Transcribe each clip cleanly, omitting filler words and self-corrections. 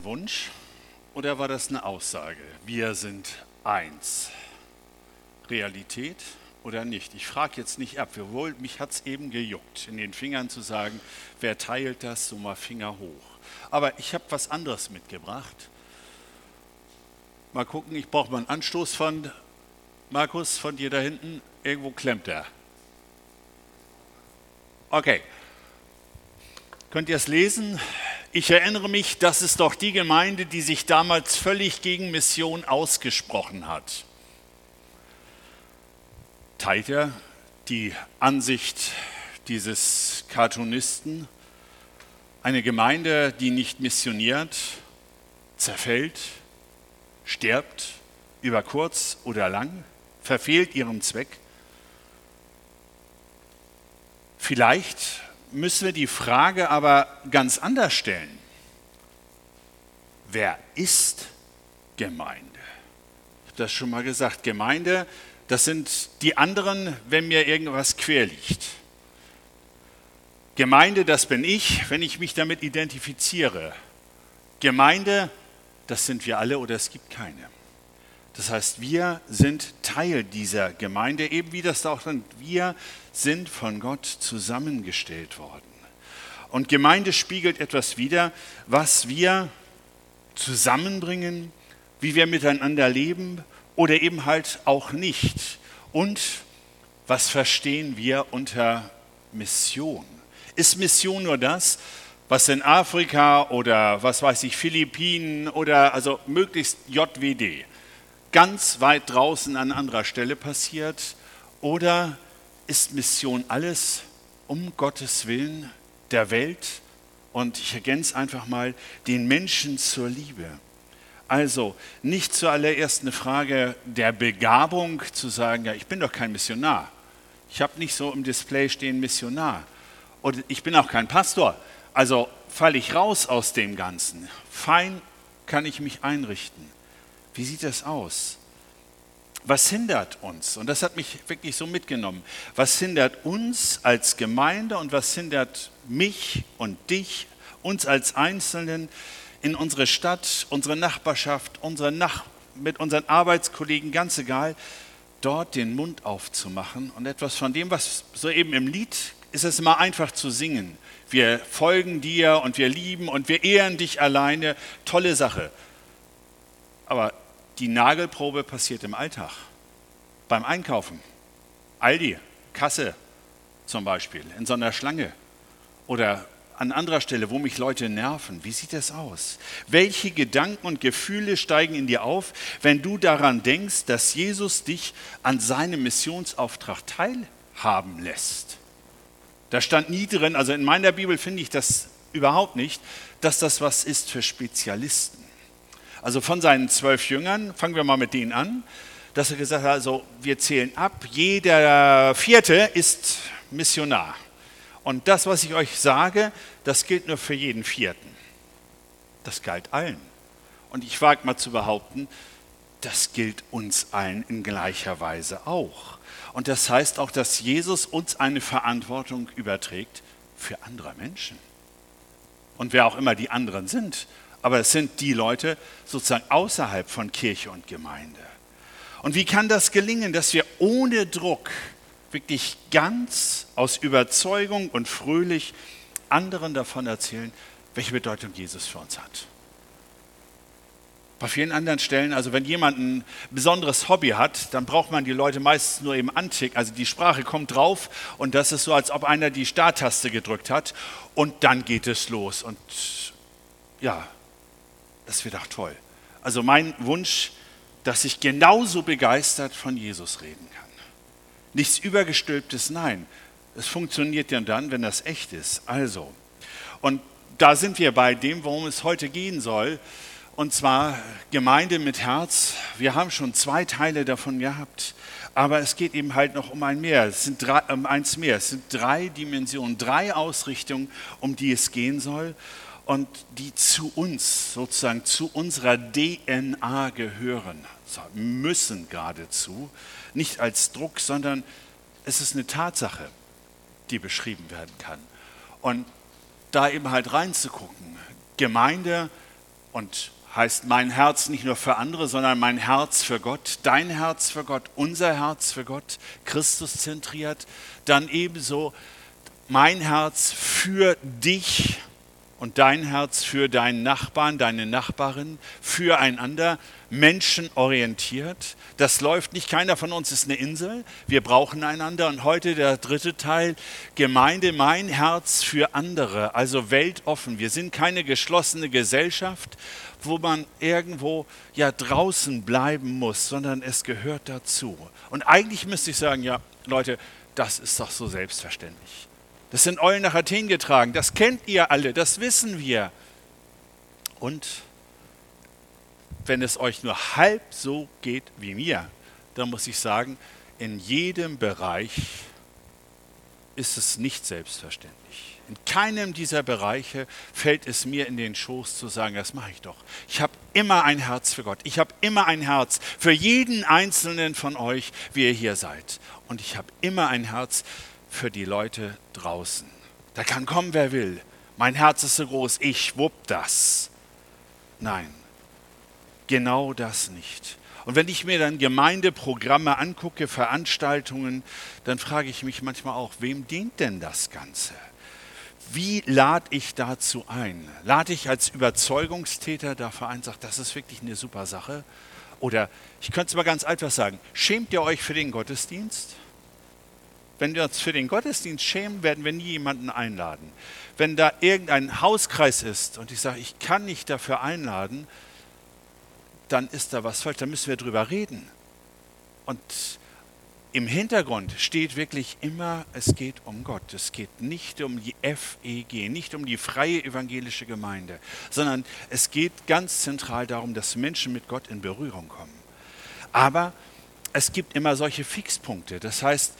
Wunsch oder war das eine Aussage? Wir sind eins. Realität oder nicht? Ich frage jetzt nicht ab, obwohl mich hat es eben gejuckt, in den Fingern zu sagen, wer teilt das, so mal Finger hoch. Aber ich habe was anderes mitgebracht. Mal gucken, ich brauche mal einen Anstoß von Markus, von dir da hinten. Irgendwo klemmt er. Okay. Könnt ihr es lesen? Ich erinnere mich, das ist doch die Gemeinde, die sich damals völlig gegen Mission ausgesprochen hat. Teilt er die Ansicht dieses Cartoonisten? Eine Gemeinde, die nicht missioniert, zerfällt, stirbt, über kurz oder lang, verfehlt ihren Zweck? Vielleicht müssen wir die Frage aber ganz anders stellen. Wer ist Gemeinde? Ich habe das schon mal gesagt. Gemeinde, das sind die anderen, wenn mir irgendwas quer liegt. Gemeinde, das bin ich, wenn ich mich damit identifiziere. Gemeinde, das sind wir alle oder es gibt keine. Das heißt, wir sind Teil dieser Gemeinde, eben wie das da auch sind. Wir sind von Gott zusammengestellt worden. Und Gemeinde spiegelt etwas wider, was wir zusammenbringen, wie wir miteinander leben oder eben halt auch nicht. Und was verstehen wir unter Mission? Ist Mission nur das, was in Afrika oder was weiß ich, Philippinen oder also möglichst JWD ganz weit draußen an anderer Stelle passiert? Oder ist Mission alles um Gottes Willen der Welt und ich ergänze einfach mal den Menschen zur Liebe? Also nicht zuallererst eine Frage der Begabung zu sagen, ja, ich bin doch kein Missionar. Ich habe nicht so im Display stehen Missionar. Und ich bin auch kein Pastor. Also falle ich raus aus dem Ganzen. Fein kann ich mich einrichten. Wie sieht das aus? Was hindert uns? Und das hat mich wirklich so mitgenommen. Was hindert uns als Gemeinde und was hindert mich und dich, uns als Einzelnen, in unsere Stadt, unsere Nachbarschaft, mit unseren Arbeitskollegen, ganz egal, dort den Mund aufzumachen und etwas von dem, was soeben im Lied ist, es immer einfach zu singen. Wir folgen dir und wir lieben und wir ehren dich alleine. Tolle Sache. Aber die Nagelprobe passiert im Alltag. Beim Einkaufen. Aldi, Kasse zum Beispiel, in so einer Schlange. Oder an anderer Stelle, wo mich Leute nerven. Wie sieht das aus? Welche Gedanken und Gefühle steigen in dir auf, wenn du daran denkst, dass Jesus dich an seinem Missionsauftrag teilhaben lässt? Da stand nie drin, also in meiner Bibel finde ich das überhaupt nicht, dass das was ist für Spezialisten. Also von seinen 12 Jüngern, fangen wir mal mit denen an, dass er gesagt hat, also wir zählen ab, jeder Vierte ist Missionar. Und das, was ich euch sage, das gilt nur für jeden Vierten. Das galt allen. Und ich wage mal zu behaupten, das gilt uns allen in gleicher Weise auch. Und das heißt auch, dass Jesus uns eine Verantwortung überträgt für andere Menschen. Und wer auch immer die anderen sind. Aber es sind die Leute sozusagen außerhalb von Kirche und Gemeinde. Und wie kann das gelingen, dass wir ohne Druck wirklich ganz aus Überzeugung und fröhlich anderen davon erzählen, welche Bedeutung Jesus für uns hat? Bei vielen anderen Stellen, also wenn jemand ein besonderes Hobby hat, dann braucht man die Leute meistens nur im Antick. Also die Sprache kommt drauf und das ist so, als ob einer die Starttaste gedrückt hat und dann geht es los. Und ja, das wird auch toll. Also mein Wunsch, dass ich genauso begeistert von Jesus reden kann. Nichts Übergestülptes, nein. Es funktioniert ja dann, wenn das echt ist. Also, und da sind wir bei dem, worum es heute gehen soll. Und zwar Gemeinde mit Herz. Wir haben schon 2 Teile davon gehabt. Aber es geht eben halt noch um eins mehr. Es sind 3 Dimensionen, 3 Ausrichtungen, um die es gehen soll. Und die zu uns, sozusagen zu unserer DNA gehören, müssen geradezu, nicht als Druck, sondern es ist eine Tatsache, die beschrieben werden kann. Und da eben halt reinzugucken, Gemeinde Und heißt mein Herz nicht nur für andere, sondern mein Herz für Gott, dein Herz für Gott, unser Herz für Gott, Christus zentriert. Dann ebenso mein Herz für dich und dein Herz für deinen Nachbarn, deine Nachbarin, füreinander, menschenorientiert. Das läuft nicht, keiner von uns ist eine Insel, wir brauchen einander. Und heute der dritte Teil, Gemeinde, mein Herz für andere, also weltoffen. Wir sind keine geschlossene Gesellschaft, wo man irgendwo ja draußen bleiben muss, sondern es gehört dazu. Und eigentlich müsste ich sagen, ja Leute, das ist doch so selbstverständlich. Das sind Eulen nach Athen getragen, das kennt ihr alle, das wissen wir. Und wenn es euch nur halb so geht wie mir, dann muss ich sagen, in jedem Bereich ist es nicht selbstverständlich. In keinem dieser Bereiche fällt es mir in den Schoß zu sagen, das mache ich doch. Ich habe immer ein Herz für Gott. Ich habe immer ein Herz für jeden Einzelnen von euch, wie ihr hier seid. Und ich habe immer ein Herz für die Leute draußen. Da kann kommen, wer will. Mein Herz ist so groß, ich wupp das. Nein, genau das nicht. Und wenn ich mir dann Gemeindeprogramme angucke, Veranstaltungen, dann frage ich mich manchmal auch, wem dient denn das Ganze? Wie lade ich dazu ein? Lade ich als Überzeugungstäter dafür ein, sage, das ist wirklich eine super Sache? Oder ich könnte es mal ganz einfach sagen, schämt ihr euch für den Gottesdienst? Wenn wir uns für den Gottesdienst schämen, werden wir nie jemanden einladen. Wenn da irgendein Hauskreis ist und ich sage, ich kann nicht dafür einladen, dann ist da was falsch, dann müssen wir drüber reden. Und im Hintergrund steht wirklich immer, es geht um Gott. Es geht nicht um die FEG, nicht um die freie evangelische Gemeinde, sondern es geht ganz zentral darum, dass Menschen mit Gott in Berührung kommen. Aber es gibt immer solche Fixpunkte. Das heißt,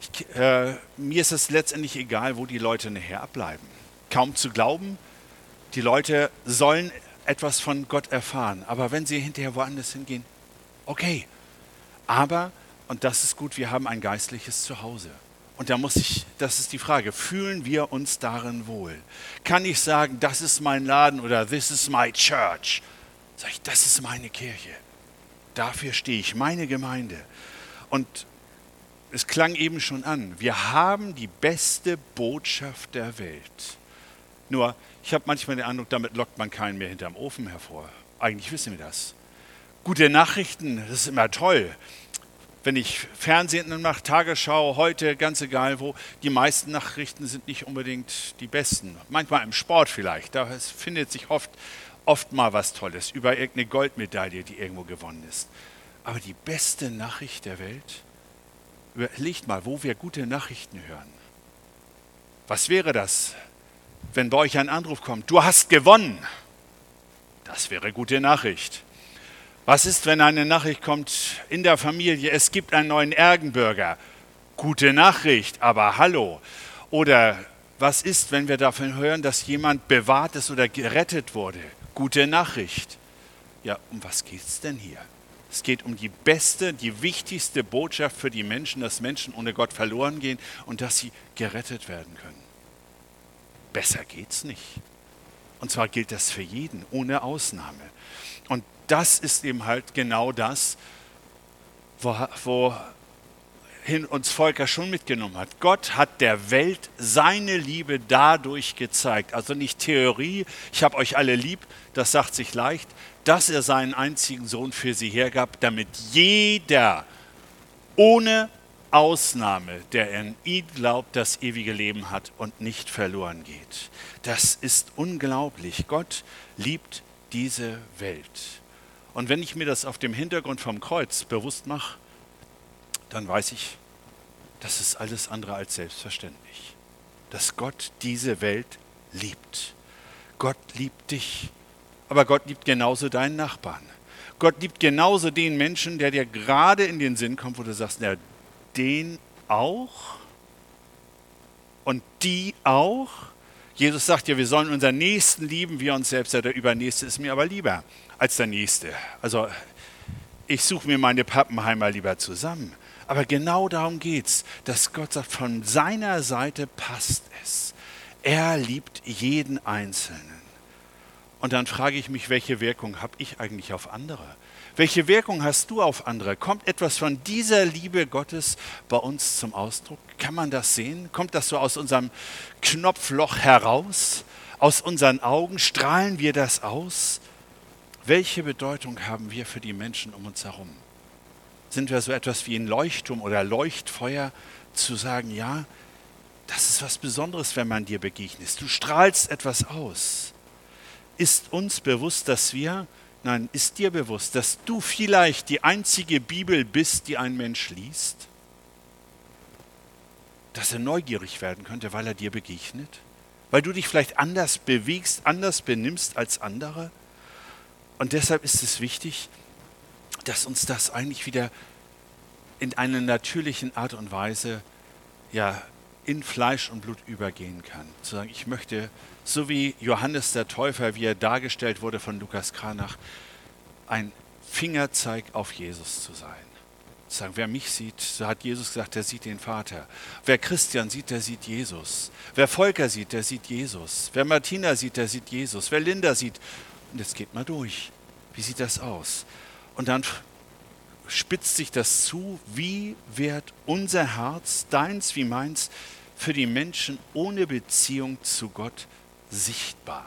mir ist es letztendlich egal, wo die Leute nachher abbleiben. Kaum zu glauben, die Leute sollen etwas von Gott erfahren. Aber wenn sie hinterher woanders hingehen, okay. Aber, und das ist gut, wir haben ein geistliches Zuhause. Und da das ist die Frage, fühlen wir uns darin wohl? Kann ich sagen, das ist mein Laden oder this is my church? Sag ich, das ist meine Kirche. Dafür stehe ich, meine Gemeinde. Und es klang eben schon an, wir haben die beste Botschaft der Welt. Nur, ich habe manchmal den Eindruck, damit lockt man keinen mehr hinterm Ofen hervor. Eigentlich wissen wir das. Gute Nachrichten, das ist immer toll. Wenn ich Fernsehen mache, Tagesschau, heute, ganz egal wo, die meisten Nachrichten sind nicht unbedingt die besten. Manchmal im Sport vielleicht, da findet sich oft mal was Tolles über irgendeine Goldmedaille, die irgendwo gewonnen ist. Aber die beste Nachricht der Welt, überlegt mal, wo wir gute Nachrichten hören. Was wäre das, wenn bei euch ein Anruf kommt, du hast gewonnen? Das wäre gute Nachricht. Was ist, wenn eine Nachricht kommt in der Familie, es gibt einen neuen Erdenbürger? Gute Nachricht, aber hallo. Oder was ist, wenn wir davon hören, dass jemand bewahrt ist oder gerettet wurde? Gute Nachricht. Ja, um was geht es denn hier? Es geht um die beste, die wichtigste Botschaft für die Menschen, dass Menschen ohne Gott verloren gehen und dass sie gerettet werden können. Besser geht's nicht. Und zwar gilt das für jeden, ohne Ausnahme. Und das ist eben halt genau das, wohin uns Volker schon mitgenommen hat. Gott hat der Welt seine Liebe dadurch gezeigt. Also nicht Theorie, ich habe euch alle lieb, das sagt sich leicht, dass er seinen einzigen Sohn für sie hergab, damit jeder ohne Ausnahme, der an ihn glaubt, das ewige Leben hat und nicht verloren geht. Das ist unglaublich. Gott liebt diese Welt. Und wenn ich mir das auf dem Hintergrund vom Kreuz bewusst mache, dann weiß ich, das ist alles andere als selbstverständlich. Dass Gott diese Welt liebt. Gott liebt dich, aber Gott liebt genauso deinen Nachbarn. Gott liebt genauso den Menschen, der dir gerade in den Sinn kommt, wo du sagst, na, den auch und die auch. Jesus sagt ja, wir sollen unseren Nächsten lieben wie uns selbst. Der Übernächste ist mir aber lieber als der Nächste. Also ich suche mir meine Pappenheimer lieber zusammen. Aber genau darum geht's, dass Gott sagt, von seiner Seite passt es. Er liebt jeden Einzelnen. Und dann frage ich mich, welche Wirkung habe ich eigentlich auf andere? Welche Wirkung hast du auf andere? Kommt etwas von dieser Liebe Gottes bei uns zum Ausdruck? Kann man das sehen? Kommt das so aus unserem Knopfloch heraus? Aus unseren Augen? Strahlen wir das aus? Welche Bedeutung haben wir für die Menschen um uns herum? Sind wir so etwas wie ein Leuchtturm oder Leuchtfeuer, zu sagen, ja, das ist was Besonderes, wenn man dir begegnet. Du strahlst etwas aus. Ist uns bewusst, ist dir bewusst, dass du vielleicht die einzige Bibel bist, die ein Mensch liest? Dass er neugierig werden könnte, weil er dir begegnet? Weil du dich vielleicht anders bewegst, anders benimmst als andere? Und deshalb ist es wichtig, dass uns das eigentlich wieder in einer natürlichen Art und Weise in Fleisch und Blut übergehen kann. Zu sagen, ich möchte, so wie Johannes der Täufer, wie er dargestellt wurde von Lukas Kranach, ein Fingerzeig auf Jesus zu sein. Zu sagen, wer mich sieht, so hat Jesus gesagt, der sieht den Vater. Wer Christian sieht, der sieht Jesus. Wer Volker sieht, der sieht Jesus. Wer Martina sieht, der sieht Jesus. Wer Linda sieht, und jetzt geht mal durch. Wie sieht das aus? Und dann spitzt sich das zu, wie wird unser Herz, deins wie meins, für die Menschen ohne Beziehung zu Gott sichtbar.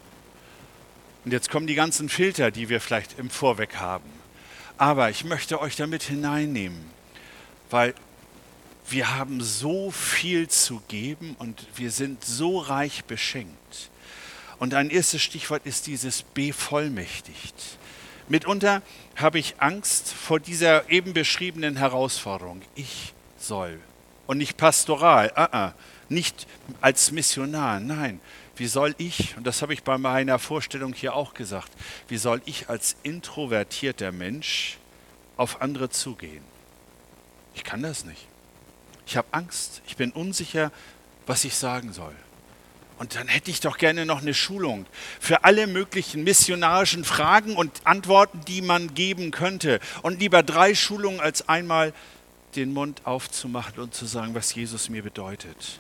Und jetzt kommen die ganzen Filter, die wir vielleicht im Vorweg haben. Aber ich möchte euch damit hineinnehmen, weil wir haben so viel zu geben und wir sind so reich beschenkt. Und ein erstes Stichwort ist dieses bevollmächtigt. Mitunter habe ich Angst vor dieser eben beschriebenen Herausforderung. Ich soll. Und nicht pastoral, nicht als Missionar, nein. Wie soll ich, und das habe ich bei meiner Vorstellung hier auch gesagt, wie soll ich als introvertierter Mensch auf andere zugehen? Ich kann das nicht. Ich habe Angst, ich bin unsicher, was ich sagen soll. Und dann hätte ich doch gerne noch eine Schulung für alle möglichen missionarischen Fragen und Antworten, die man geben könnte. Und lieber 3 Schulungen als einmal den Mund aufzumachen und zu sagen, was Jesus mir bedeutet.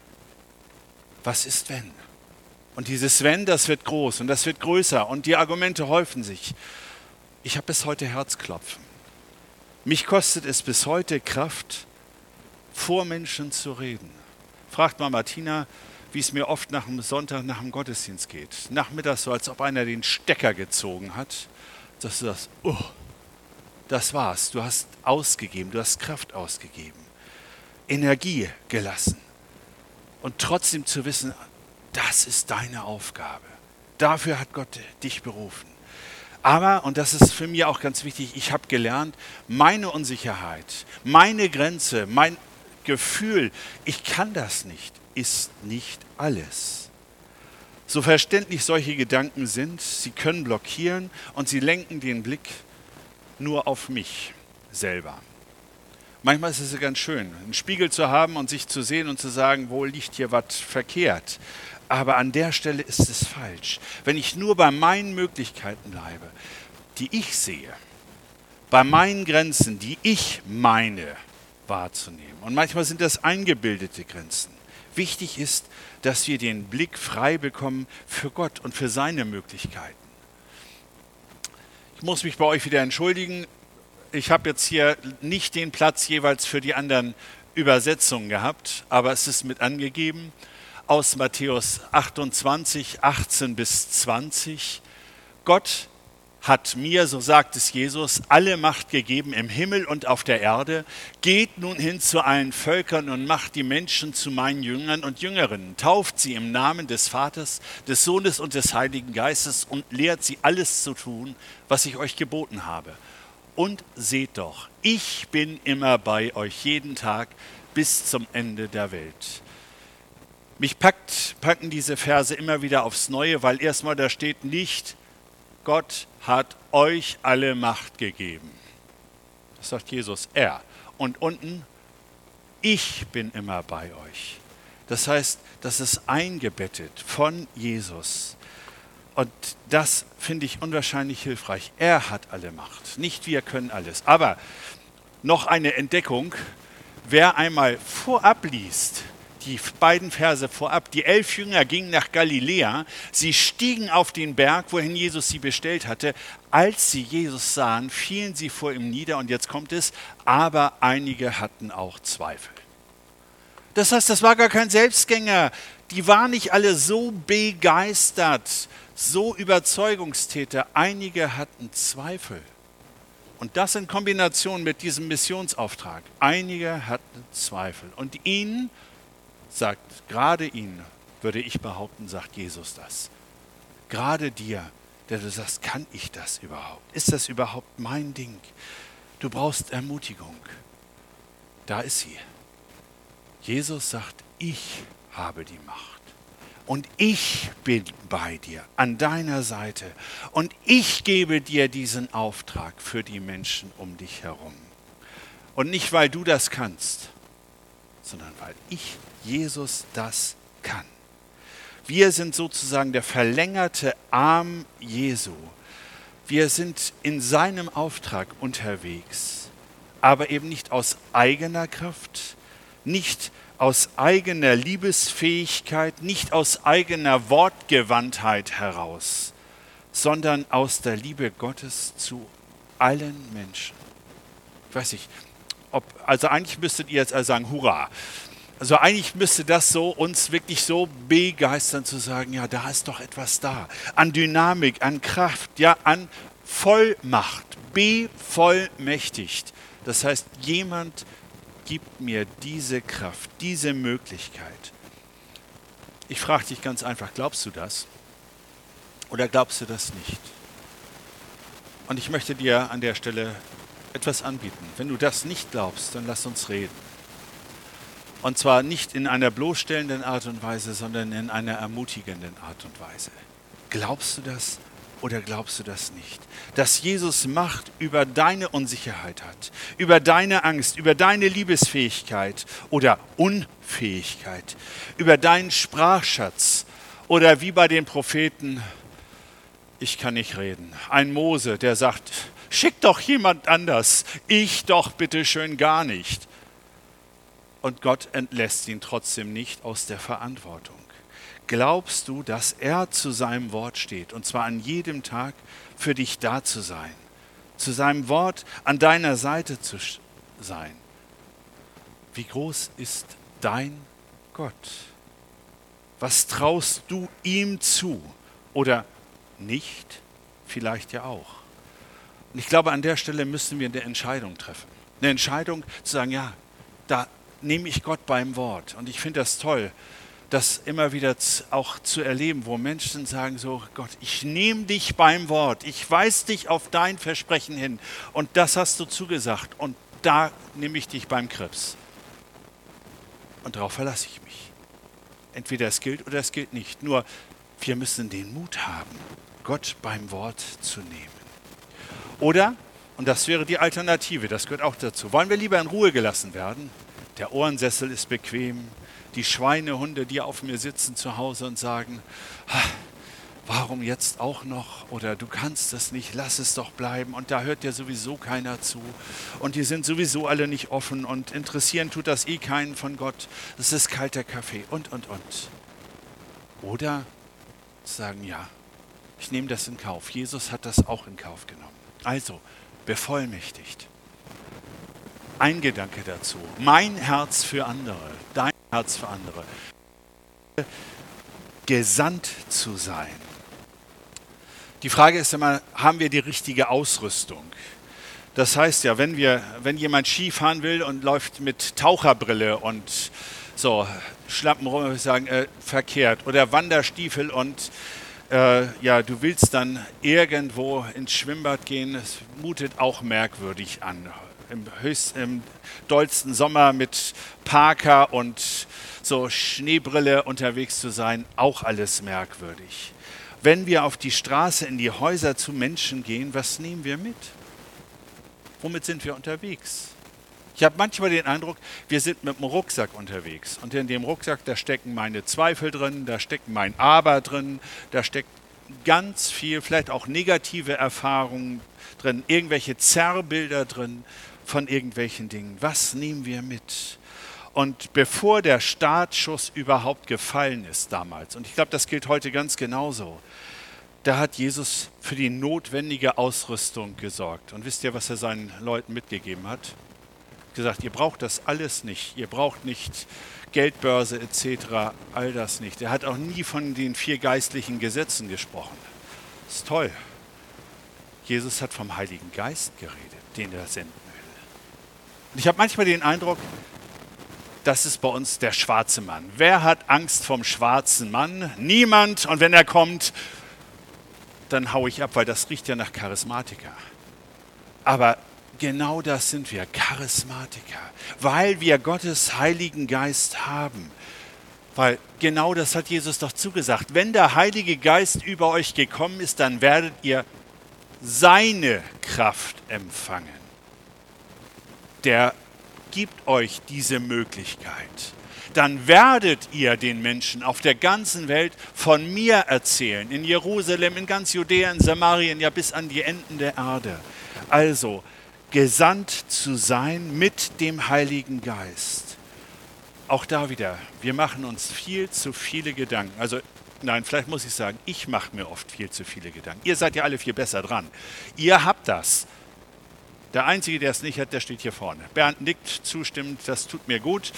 Was ist wenn? Und dieses wenn, das wird groß und das wird größer und die Argumente häufen sich. Ich habe bis heute Herzklopfen. Mich kostet es bis heute Kraft, vor Menschen zu reden. Fragt mal Martina, wie es mir oft nach dem Sonntag, nach dem Gottesdienst geht. Nachmittags so, als ob einer den Stecker gezogen hat. Dass du sagst, das war's. Du hast ausgegeben, du hast Kraft ausgegeben. Energie gelassen. Und trotzdem zu wissen, das ist deine Aufgabe. Dafür hat Gott dich berufen. Aber, und das ist für mich auch ganz wichtig, ich habe gelernt, meine Unsicherheit, meine Grenze, mein Gefühl, ich kann das nicht, ist nicht alles. So verständlich solche Gedanken sind, sie können blockieren und sie lenken den Blick nur auf mich selber. Manchmal ist es ganz schön, einen Spiegel zu haben und sich zu sehen und zu sagen, wo liegt hier was verkehrt. Aber an der Stelle ist es falsch. Wenn ich nur bei meinen Möglichkeiten bleibe, die ich sehe, bei meinen Grenzen, die ich meine wahrzunehmen. Und manchmal sind das eingebildete Grenzen. Wichtig ist, dass wir den Blick frei bekommen für Gott und für seine Möglichkeiten. Ich muss mich bei euch wieder entschuldigen. Ich habe jetzt hier nicht den Platz jeweils für die anderen Übersetzungen gehabt, aber es ist mit angegeben. Aus Matthäus 28, 18 bis 20. Gott hat mir, so sagt es Jesus, alle Macht gegeben im Himmel und auf der Erde. Geht nun hin zu allen Völkern und macht die Menschen zu meinen Jüngern und Jüngerinnen. Tauft sie im Namen des Vaters, des Sohnes und des Heiligen Geistes und lehrt sie alles zu tun, was ich euch geboten habe. Und seht doch, ich bin immer bei euch jeden Tag bis zum Ende der Welt. Mich packen diese Verse immer wieder aufs Neue, weil erstmal da steht nicht, Gott hat euch alle Macht gegeben. Das sagt Jesus, er. Und unten, ich bin immer bei euch. Das heißt, das ist eingebettet von Jesus. Und das finde ich unwahrscheinlich hilfreich. Er hat alle Macht, nicht wir können alles. Aber noch eine Entdeckung, wer einmal vorab liest, die beiden Verse vorab. Die 11 Jünger gingen nach Galiläa. Sie stiegen auf den Berg, wohin Jesus sie bestellt hatte. Als sie Jesus sahen, fielen sie vor ihm nieder. Und jetzt kommt es, aber einige hatten auch Zweifel. Das heißt, das war gar kein Selbstgänger. Die waren nicht alle so begeistert, so Überzeugungstäter. Einige hatten Zweifel. Und das in Kombination mit diesem Missionsauftrag. Einige hatten Zweifel. Und ihnen, gerade ihnen, würde ich behaupten, sagt Jesus das. Gerade dir, der du sagst, kann ich das überhaupt? Ist das überhaupt mein Ding? Du brauchst Ermutigung. Da ist sie. Jesus sagt, ich habe die Macht. Und ich bin bei dir, an deiner Seite. Und ich gebe dir diesen Auftrag für die Menschen um dich herum. Und nicht, weil du das kannst, sondern weil ich, Jesus, das kann. Wir sind sozusagen der verlängerte Arm Jesu. Wir sind in seinem Auftrag unterwegs, aber eben nicht aus eigener Kraft, nicht aus eigener Liebesfähigkeit, nicht aus eigener Wortgewandtheit heraus, sondern aus der Liebe Gottes zu allen Menschen. Ich weiß nicht, also eigentlich müsstet ihr jetzt also sagen, hurra. Also eigentlich müsste das so uns wirklich so begeistern zu sagen, ja, da ist doch etwas da. An Dynamik, an Kraft, ja, an Vollmacht, bevollmächtigt. Das heißt, jemand gibt mir diese Kraft, diese Möglichkeit. Ich frage dich ganz einfach, glaubst du das? Oder glaubst du das nicht? Und ich möchte dir an der Stelle etwas anbieten. Wenn du das nicht glaubst, dann lass uns reden. Und zwar nicht in einer bloßstellenden Art und Weise, sondern in einer ermutigenden Art und Weise. Glaubst du das? Oder glaubst du das nicht? Dass Jesus Macht über deine Unsicherheit hat, über deine Angst, über deine Liebesfähigkeit oder Unfähigkeit, über deinen Sprachschatz oder wie bei den Propheten, ich kann nicht reden. Ein Mose, der sagt, schick doch jemand anders, ich doch bitte schön gar nicht. Und Gott entlässt ihn trotzdem nicht aus der Verantwortung. Glaubst du, dass er zu seinem Wort steht, und zwar an jedem Tag für dich da zu sein, zu seinem Wort an deiner Seite zu sein? Wie groß ist dein Gott? Was traust du ihm zu oder nicht? Vielleicht ja auch. Und ich glaube, an der Stelle müssen wir eine Entscheidung treffen. Eine Entscheidung zu sagen, ja, da nehme ich Gott beim Wort. Und ich finde das toll, das immer wieder auch zu erleben, wo Menschen sagen so, Gott, ich nehme dich beim Wort, ich weise dich auf dein Versprechen hin und das hast du zugesagt und da nehme ich dich beim Krips. Und darauf verlasse ich mich. Entweder es gilt oder es gilt nicht. Nur wir müssen den Mut haben, Gott beim Wort zu nehmen. Oder, und das wäre die Alternative, das gehört auch dazu, wollen wir lieber in Ruhe gelassen werden? Der Ohrensessel ist bequem. Die Schweinehunde, die auf mir sitzen zu Hause und sagen, warum jetzt auch noch? Oder du kannst es nicht, lass es doch bleiben. Und da hört dir sowieso keiner zu. Und die sind sowieso alle nicht offen und interessieren tut das eh keinen von Gott. Das ist kalter Kaffee und. Oder sagen, ja, ich nehme das in Kauf. Jesus hat das auch in Kauf genommen. Also, bevollmächtigt. Ein Gedanke dazu. Mein Herz für andere, dein Herz für andere. Gesandt zu sein. Die Frage ist immer, haben wir die richtige Ausrüstung? Das heißt ja, wenn jemand Skifahren will und läuft mit Taucherbrille und so Schlappen rum, würde ich sagen, verkehrt. Oder Wanderstiefel und du willst dann irgendwo ins Schwimmbad gehen, es mutet auch merkwürdig an. Im dollsten Sommer mit Parker und so Schneebrille unterwegs zu sein, auch alles merkwürdig. Wenn wir auf die Straße, in die Häuser zu Menschen gehen, was nehmen wir mit? Womit sind wir unterwegs? Ich habe manchmal den Eindruck, wir sind mit dem Rucksack unterwegs. Und in dem Rucksack, da stecken meine Zweifel drin, da steckt mein Aber drin, da steckt ganz viel, vielleicht auch negative Erfahrungen drin, irgendwelche Zerrbilder drin von irgendwelchen Dingen. Was nehmen wir mit? Und bevor der Startschuss überhaupt gefallen ist damals, und ich glaube, das gilt heute ganz genauso, da hat Jesus für die notwendige Ausrüstung gesorgt. Und wisst ihr, was er seinen Leuten mitgegeben hat? Gesagt, ihr braucht das alles nicht. Ihr braucht nicht Geldbörse etc., all das nicht. Er hat auch nie von den 4 geistlichen Gesetzen gesprochen. Das ist toll. Jesus hat vom Heiligen Geist geredet, den er senden will. Und ich habe manchmal den Eindruck, das ist bei uns der schwarze Mann. Wer hat Angst vom schwarzen Mann? Niemand. Und wenn er kommt, dann haue ich ab, weil das riecht ja nach Charismatiker. Aber genau das sind wir, Charismatiker, weil wir Gottes Heiligen Geist haben. Weil genau das hat Jesus doch zugesagt. Wenn der Heilige Geist über euch gekommen ist, dann werdet ihr seine Kraft empfangen. Der gibt euch diese Möglichkeit. Dann werdet ihr den Menschen auf der ganzen Welt von mir erzählen. In Jerusalem, in ganz Judäa, in Samarien, ja bis an die Enden der Erde. Also, gesandt zu sein mit dem Heiligen Geist. Auch da wieder, wir machen uns viel zu viele Gedanken. Also, nein, vielleicht muss ich sagen, ich mache mir oft viel zu viele Gedanken. Ihr seid ja alle viel besser dran. Ihr habt das. Der Einzige, der es nicht hat, der steht hier vorne. Bernd nickt zustimmend, das tut mir gut.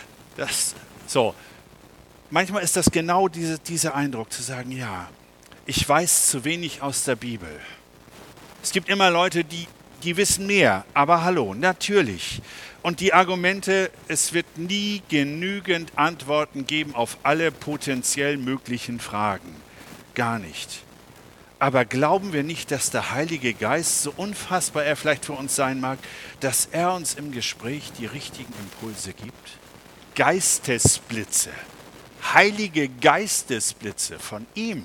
So. Manchmal ist das genau dieser Eindruck, zu sagen, ja, ich weiß zu wenig aus der Bibel. Es gibt immer Leute, die wissen mehr, aber hallo, natürlich. Und die Argumente, es wird nie genügend Antworten geben auf alle potenziell möglichen Fragen. Gar nicht. Aber glauben wir nicht, dass der Heilige Geist, so unfassbar er vielleicht für uns sein mag, dass er uns im Gespräch die richtigen Impulse gibt? Geistesblitze, heilige Geistesblitze von ihm.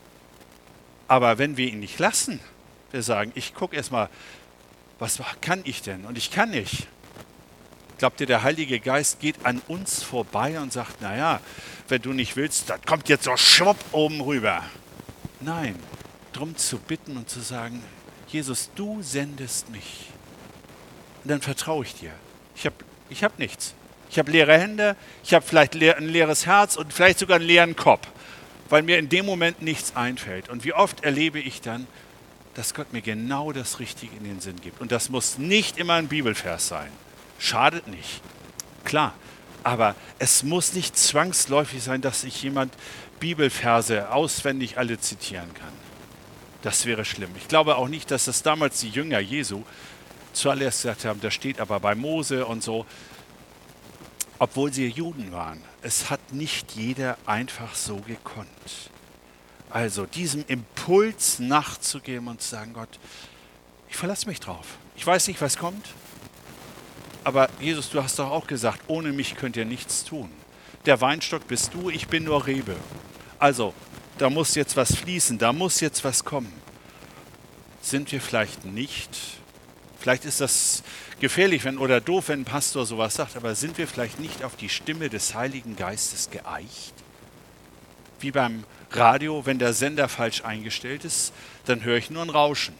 Aber wenn wir ihn nicht lassen, wir sagen, ich gucke erstmal, was kann ich denn? Und ich kann nicht. Glaubt ihr, der Heilige Geist geht an uns vorbei und sagt, naja, wenn du nicht willst, dann kommt jetzt so schwupp oben rüber. Nein, darum zu bitten und zu sagen, Jesus, du sendest mich. Und dann vertraue ich dir. Ich hab nichts. Ich habe leere Hände, ich habe vielleicht ein leeres Herz und vielleicht sogar einen leeren Kopf, weil mir in dem Moment nichts einfällt. Und wie oft erlebe ich dann, dass Gott mir genau das Richtige in den Sinn gibt. Und das muss nicht immer ein Bibelvers sein. Schadet nicht. Klar. Aber es muss nicht zwangsläufig sein, dass ich jemand Bibelverse auswendig alle zitieren kann. Das wäre schlimm. Ich glaube auch nicht, dass das damals die Jünger Jesu zuallererst gesagt haben, das steht aber bei Mose und so, obwohl sie Juden waren. Es hat nicht jeder einfach so gekonnt. Also diesem Impuls nachzugeben und zu sagen, Gott, ich verlasse mich drauf. Ich weiß nicht, was kommt, aber Jesus, du hast doch auch gesagt, ohne mich könnt ihr nichts tun. Der Weinstock bist du, ich bin nur Rebe. Also, da muss jetzt was fließen, da muss jetzt was kommen. Sind wir vielleicht nicht, vielleicht ist das gefährlich oder doof, wenn ein Pastor sowas sagt, aber sind wir vielleicht nicht auf die Stimme des Heiligen Geistes geeicht? Wie beim Radio, wenn der Sender falsch eingestellt ist, dann höre ich nur ein Rauschen.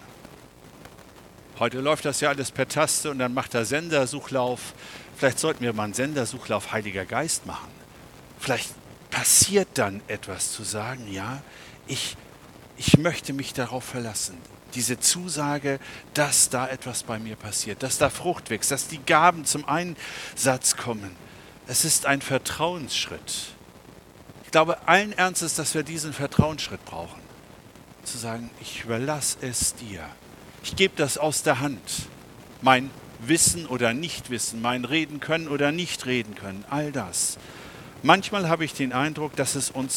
Heute läuft das ja alles per Taste und dann macht der Sendersuchlauf. Vielleicht sollten wir mal einen Sendersuchlauf Heiliger Geist machen. Vielleicht passiert dann etwas zu sagen, ja, ich möchte mich darauf verlassen. Diese Zusage, dass da etwas bei mir passiert, dass da Frucht wächst, dass die Gaben zum Einsatz kommen. Es ist ein Vertrauensschritt. Ich glaube allen Ernstes, dass wir diesen Vertrauensschritt brauchen. Zu sagen, ich überlasse es dir. Ich gebe das aus der Hand. Mein Wissen oder Nichtwissen, mein Reden können oder nicht reden können, all das. Manchmal habe ich den Eindruck, dass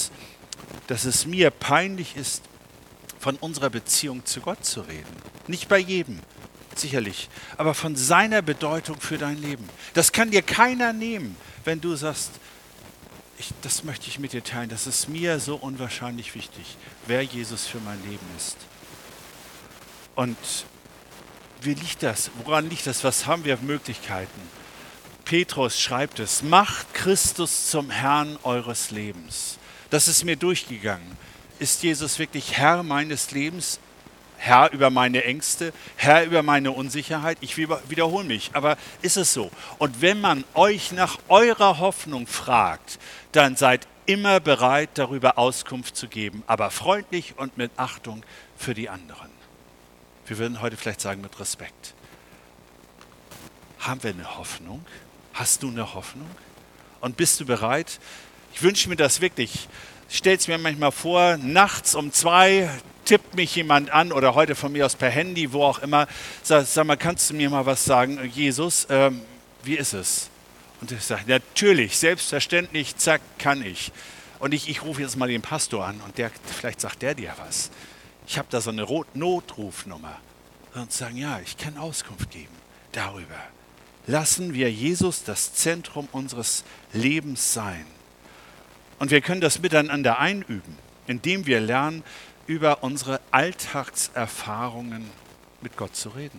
es mir peinlich ist, von unserer Beziehung zu Gott zu reden. Nicht bei jedem, sicherlich, aber von seiner Bedeutung für dein Leben. Das kann dir keiner nehmen, wenn du sagst, das möchte ich mit dir teilen, das ist mir so unwahrscheinlich wichtig, wer Jesus für mein Leben ist. Und wie liegt das? Woran liegt das? Was haben wir für Möglichkeiten? Petrus schreibt es, macht Christus zum Herrn eures Lebens. Das ist mir durchgegangen. Ist Jesus wirklich Herr meines Lebens? Herr über meine Ängste, Herr über meine Unsicherheit. Ich wiederhole mich, aber ist es so? Und wenn man euch nach eurer Hoffnung fragt, dann seid immer bereit, darüber Auskunft zu geben, aber freundlich und mit Achtung für die anderen. Wir würden heute vielleicht sagen mit Respekt. Haben wir eine Hoffnung? Hast du eine Hoffnung? Und bist du bereit? Ich wünsche mir das wirklich. Ich stelle es mir manchmal vor, nachts um 2 tippt mich jemand an oder heute von mir aus per Handy, wo auch immer. Sag mal, kannst du mir mal was sagen? Jesus, wie ist es? Und ich sage, natürlich, selbstverständlich, zack, kann ich. Und ich rufe jetzt mal den Pastor an und vielleicht sagt der dir was. Ich habe da so eine Notrufnummer. Und sagen, ja, ich kann Auskunft geben darüber. Lassen wir Jesus das Zentrum unseres Lebens sein. Und wir können das miteinander einüben, indem wir lernen, über unsere Alltagserfahrungen mit Gott zu reden.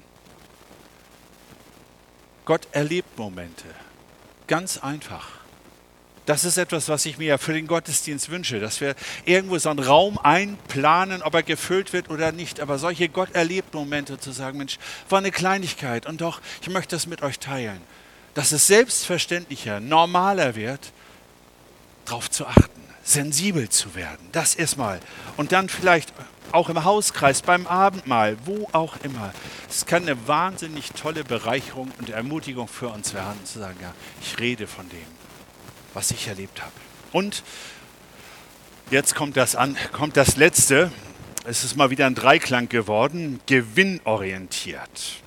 Gott erlebt Momente. Ganz einfach. Das ist etwas, was ich mir ja für den Gottesdienst wünsche, dass wir irgendwo so einen Raum einplanen, ob er gefüllt wird oder nicht. Aber solche Gott-erlebt-Momente zu sagen, Mensch, war eine Kleinigkeit und doch, ich möchte das mit euch teilen. Dass es selbstverständlicher, normaler wird, darauf zu achten, sensibel zu werden. Das erstmal. Und dann vielleicht auch im Hauskreis, beim Abendmahl, wo auch immer. Es kann eine wahnsinnig tolle Bereicherung und Ermutigung für uns werden, zu sagen, ja, ich rede von dem, was ich erlebt habe. Und jetzt kommt das Letzte. Es ist mal wieder ein Dreiklang geworden, gewinnorientiert.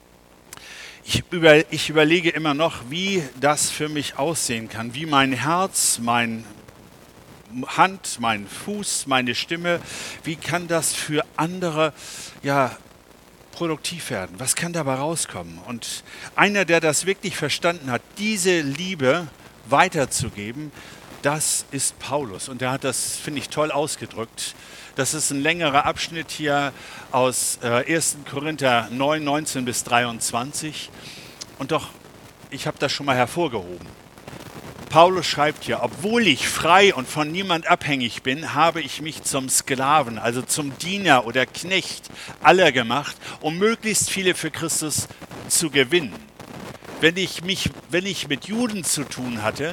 Ich überlege immer noch, wie das für mich aussehen kann, wie mein Herz, meine Hand, mein Fuß, meine Stimme, wie kann das für andere produktiv werden? Was kann dabei rauskommen? Und einer, der das wirklich verstanden hat, diese Liebe weiterzugeben, das ist Paulus. Und der hat das, finde ich, toll ausgedrückt. Das ist ein längerer Abschnitt hier aus 1. Korinther 9, 19 bis 23. Und doch, ich habe das schon mal hervorgehoben. Paulus schreibt hier, obwohl ich frei und von niemand abhängig bin, habe ich mich zum Sklaven, also zum Diener oder Knecht aller gemacht, um möglichst viele für Christus zu gewinnen. Wenn ich mit Juden zu tun hatte,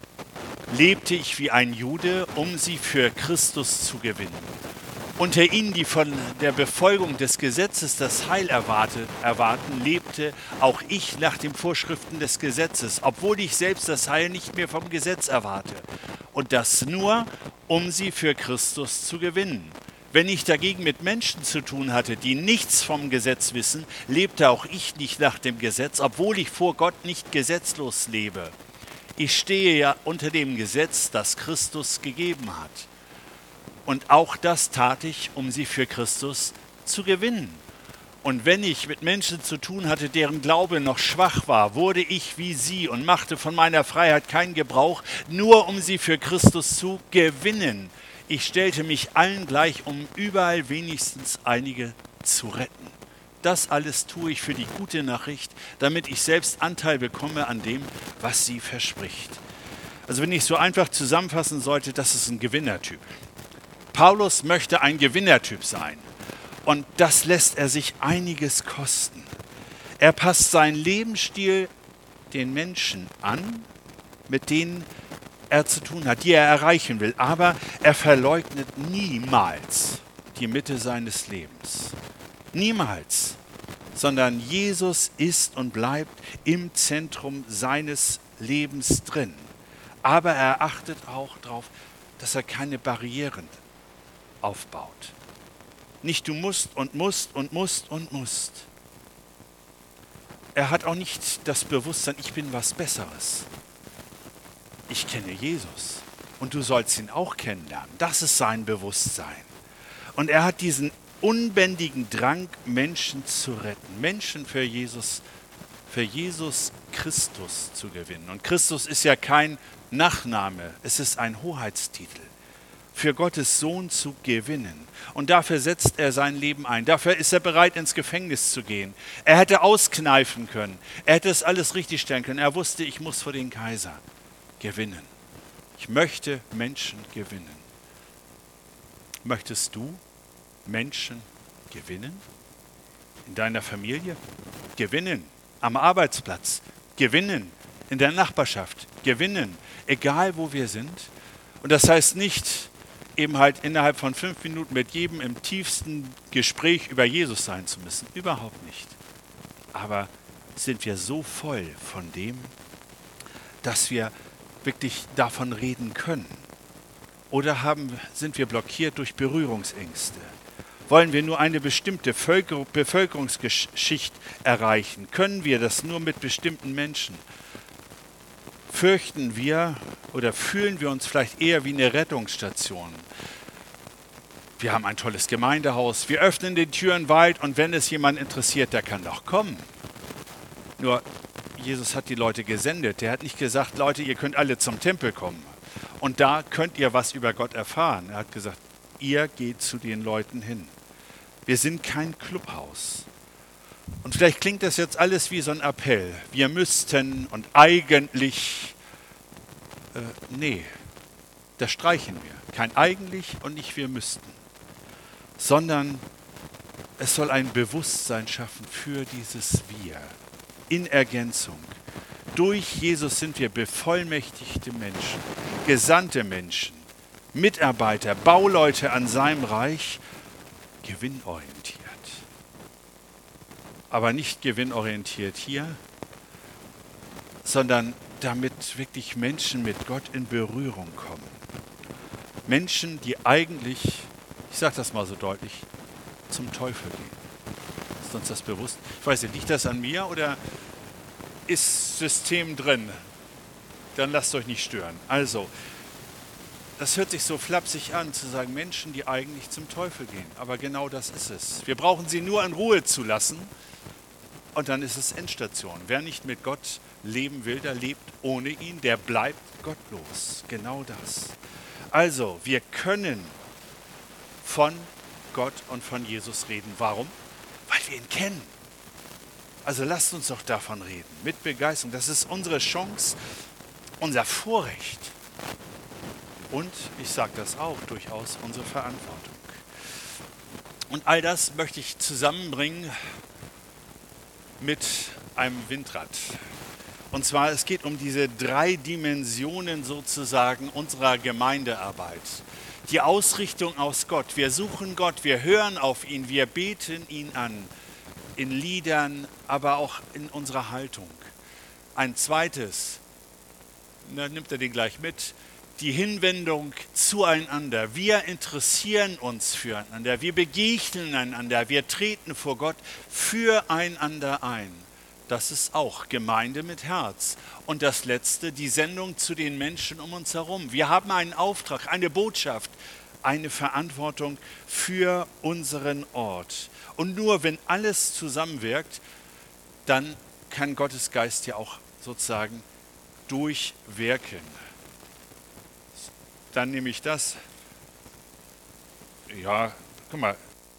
lebte ich wie ein Jude, um sie für Christus zu gewinnen. Unter ihnen, die von der Befolgung des Gesetzes das Heil erwarten, lebte auch ich nach den Vorschriften des Gesetzes, obwohl ich selbst das Heil nicht mehr vom Gesetz erwarte. Und das nur, um sie für Christus zu gewinnen. Wenn ich dagegen mit Menschen zu tun hatte, die nichts vom Gesetz wissen, lebte auch ich nicht nach dem Gesetz, obwohl ich vor Gott nicht gesetzlos lebe. Ich stehe ja unter dem Gesetz, das Christus gegeben hat. Und auch das tat ich, um sie für Christus zu gewinnen. Und wenn ich mit Menschen zu tun hatte, deren Glaube noch schwach war, wurde ich wie sie und machte von meiner Freiheit keinen Gebrauch, nur um sie für Christus zu gewinnen. Ich stellte mich allen gleich, um überall wenigstens einige zu retten. Das alles tue ich für die gute Nachricht, damit ich selbst Anteil bekomme an dem, was sie verspricht. Also wenn ich so einfach zusammenfassen sollte, das ist ein Gewinnertyp. Paulus möchte ein Gewinnertyp sein und das lässt er sich einiges kosten. Er passt seinen Lebensstil den Menschen an, mit denen er zu tun hat, die er erreichen will. Aber er verleugnet niemals die Mitte seines Lebens. Niemals. Sondern Jesus ist und bleibt im Zentrum seines Lebens drin. Aber er achtet auch darauf, dass er keine Barrieren aufbaut. Nicht du musst und musst und musst und musst. Er hat auch nicht das Bewusstsein, ich bin was Besseres. Ich kenne Jesus und du sollst ihn auch kennenlernen. Das ist sein Bewusstsein. Und er hat diesen unbändigen Drang, Menschen zu retten, Menschen für Jesus Christus zu gewinnen. Und Christus ist ja kein Nachname, es ist ein Hoheitstitel. Für Gottes Sohn zu gewinnen. Und dafür setzt er sein Leben ein. Dafür ist er bereit, ins Gefängnis zu gehen. Er hätte auskneifen können. Er hätte es alles richtigstellen können. Er wusste, ich muss vor den Kaiser gewinnen. Ich möchte Menschen gewinnen. Möchtest du Menschen Gewinnen? In deiner Familie? Gewinnen. Am Arbeitsplatz? Gewinnen. In der Nachbarschaft? Gewinnen. Egal wo wir sind. Und das heißt nicht, eben halt innerhalb von 5 Minuten mit jedem im tiefsten Gespräch über Jesus sein zu müssen. Überhaupt nicht. Aber sind wir so voll von dem, dass wir wirklich davon reden können? Oder sind wir blockiert durch Berührungsängste? Wollen wir nur eine bestimmte Bevölkerungsschicht erreichen? Können wir das nur mit bestimmten Menschen? Fürchten wir oder fühlen wir uns vielleicht eher wie eine Rettungsstation? Wir haben ein tolles Gemeindehaus, wir öffnen die Türen weit und wenn es jemand interessiert, der kann doch kommen. Nur Jesus hat die Leute gesendet. Der hat nicht gesagt, Leute, ihr könnt alle zum Tempel kommen und da könnt ihr was über Gott erfahren. Er hat gesagt, ihr geht zu den Leuten hin. Wir sind kein Clubhaus. Und vielleicht klingt das jetzt alles wie so ein Appell. Wir müssten und eigentlich, nee, das streichen wir. Kein eigentlich und nicht wir müssten. Sondern es soll ein Bewusstsein schaffen für dieses Wir. In Ergänzung. Durch Jesus sind wir bevollmächtigte Menschen, gesandte Menschen, Mitarbeiter, Bauleute an seinem Reich, gewinnorientiert. Aber nicht gewinnorientiert hier, sondern damit wirklich Menschen mit Gott in Berührung kommen. Menschen, die eigentlich, ich sage das mal so deutlich, zum Teufel gehen. Ist uns das bewusst? Ich weiß nicht, liegt das an mir oder ist System drin? Dann lasst euch nicht stören. Also, das hört sich so flapsig an, zu sagen, Menschen, die eigentlich zum Teufel gehen. Aber genau das ist es. Wir brauchen sie nur in Ruhe zu lassen und dann ist es Endstation. Wer nicht mit Gott leben will, der lebt ohne ihn, der bleibt gottlos. Genau das. Also, wir können von Gott und von Jesus reden. Warum? Weil wir ihn kennen. Also lasst uns doch davon reden, mit Begeisterung. Das ist unsere Chance, unser Vorrecht. Und, ich sage das auch, durchaus unsere Verantwortung. Und all das möchte ich zusammenbringen mit einem Windrad. Und zwar, es geht um diese 3 Dimensionen sozusagen unserer Gemeindearbeit. Die Ausrichtung aus Gott. Wir suchen Gott, wir hören auf ihn, wir beten ihn an. In Liedern, aber auch in unserer Haltung. Ein zweites, nimmt er den gleich mit, die Hinwendung zueinander. Wir interessieren uns füreinander, wir begegnen einander, wir treten vor Gott füreinander ein. Das ist auch Gemeinde mit Herz. Und das Letzte, die Sendung zu den Menschen um uns herum. Wir haben einen Auftrag, eine Botschaft, eine Verantwortung für unseren Ort. Und nur wenn alles zusammenwirkt, dann kann Gottes Geist ja auch sozusagen durchwirken. Dann nehme ich das. Ja, guck mal.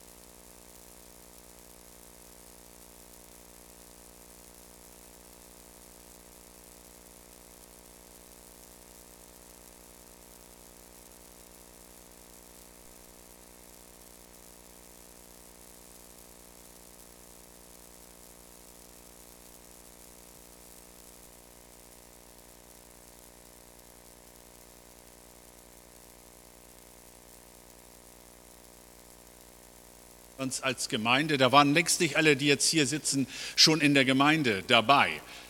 Uns als Gemeinde, da waren längst nicht alle, die jetzt hier sitzen, schon in der Gemeinde dabei.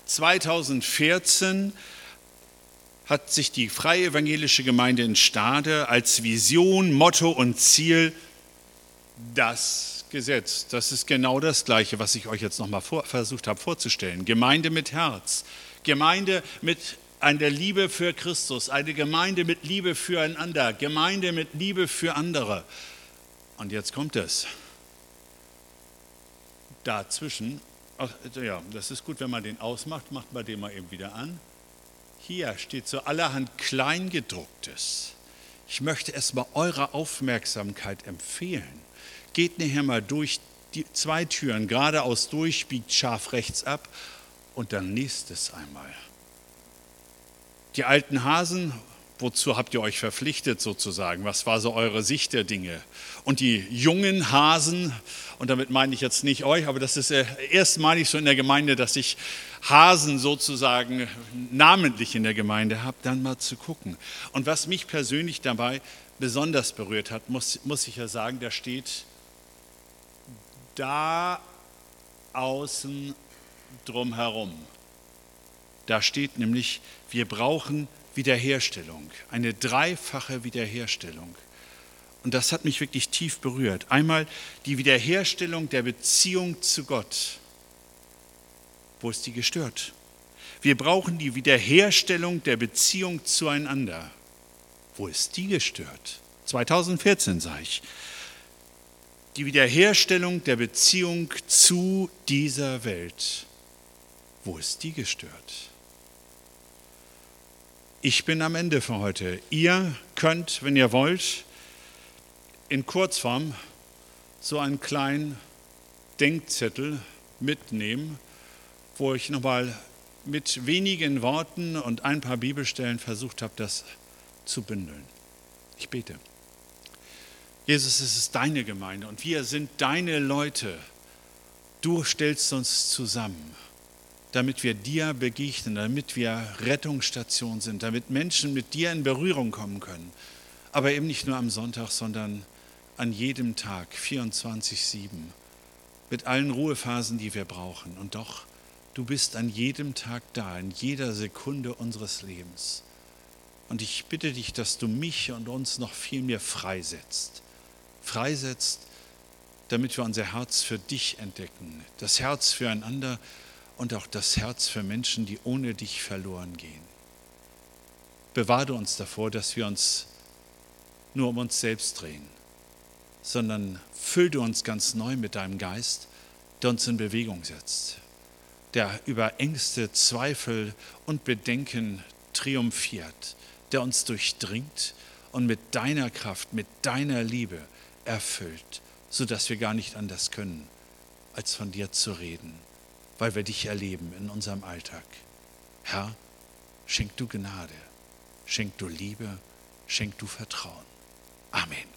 2014 hat sich die Freie Evangelische Gemeinde in Stade als Vision, Motto und Ziel das gesetzt. Das ist genau das Gleiche, was ich euch jetzt nochmal versucht habe vorzustellen. Gemeinde mit Herz, Gemeinde mit einer Liebe für Christus, eine Gemeinde mit Liebe füreinander, Gemeinde mit Liebe für andere. Und jetzt kommt es. Dazwischen, ach, ja, das ist gut, wenn man den ausmacht, macht man den mal eben wieder an. Hier steht so allerhand Kleingedrucktes. Ich möchte es mal eurer Aufmerksamkeit empfehlen. Geht nachher mal durch die 2 Türen geradeaus durch, biegt scharf rechts ab und dann lest es einmal. Die alten Hasen wozu habt ihr euch verpflichtet sozusagen? Was war so eure Sicht der Dinge? Und die jungen Hasen, und damit meine ich jetzt nicht euch, aber das ist erstmalig so in der Gemeinde, dass ich Hasen sozusagen namentlich in der Gemeinde habe, dann mal zu gucken. Und was mich persönlich dabei besonders berührt hat, muss ich ja sagen, da steht da außen drumherum. Da steht nämlich, wir brauchen Wiederherstellung, eine dreifache Wiederherstellung. Und das hat mich wirklich tief berührt. Einmal die Wiederherstellung der Beziehung zu Gott. Wo ist die gestört? Wir brauchen die Wiederherstellung der Beziehung zueinander. Wo ist die gestört? 2014 sage ich. Die Wiederherstellung der Beziehung zu dieser Welt. Wo ist die gestört? Ich bin am Ende für heute. Ihr könnt, wenn ihr wollt, in Kurzform so einen kleinen Denkzettel mitnehmen, wo ich nochmal mit wenigen Worten und ein paar Bibelstellen versucht habe, das zu bündeln. Ich bete. Jesus, es ist deine Gemeinde und wir sind deine Leute. Du stellst uns zusammen, damit wir dir begegnen, damit wir Rettungsstation sind, damit Menschen mit dir in Berührung kommen können. Aber eben nicht nur am Sonntag, sondern an jedem Tag, 24/7, mit allen Ruhephasen, die wir brauchen. Und doch, du bist an jedem Tag da, in jeder Sekunde unseres Lebens. Und ich bitte dich, dass du mich und uns noch viel mehr freisetzt. Freisetzt, damit wir unser Herz für dich entdecken, das Herz füreinander und auch das Herz für Menschen, die ohne dich verloren gehen. Bewahre uns davor, dass wir uns nur um uns selbst drehen, sondern füll du uns ganz neu mit deinem Geist, der uns in Bewegung setzt, der über Ängste, Zweifel und Bedenken triumphiert, der uns durchdringt und mit deiner Kraft, mit deiner Liebe erfüllt, sodass wir gar nicht anders können, als von dir zu reden, weil wir dich erleben in unserem Alltag. Herr, schenk du Gnade, schenk du Liebe, schenk du Vertrauen. Amen.